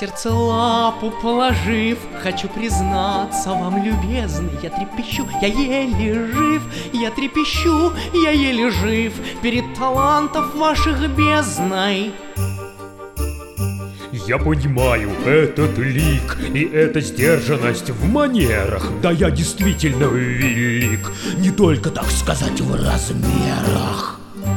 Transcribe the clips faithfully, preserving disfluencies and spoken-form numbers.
сердце лапу положив, хочу признаться вам, любезный, я трепещу, я еле жив, я трепещу, я еле жив перед талантов ваших бездной. Я понимаю этот лик и эта сдержанность в манерах. Да я действительно велик, не только, так сказать, в размерах.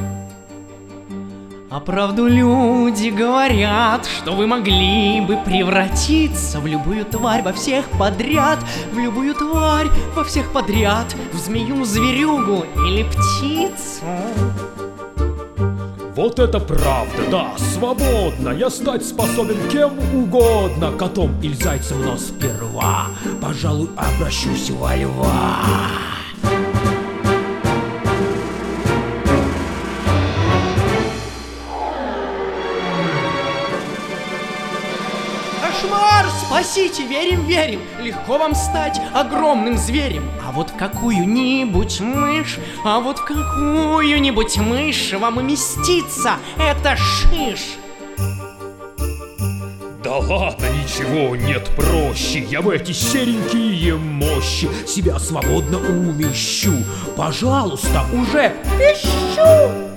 А правду люди говорят, что вы могли бы превратиться в любую тварь во всех подряд, в любую тварь во всех подряд, в змею, зверюгу или птицу. Вот это правда, да, свободно я стать способен кем угодно, котом или зайцем, но сперва, пожалуй, обращусь во льва. Кошмар! Спасите! Верим, верим! Легко вам стать огромным зверем. А вот в какую-нибудь мышь, а вот в какую-нибудь мышь вам уместится эта шиш. Да ладно, ничего нет проще. Я в эти серенькие мощи себя свободно умещу. Пожалуйста, уже пищу!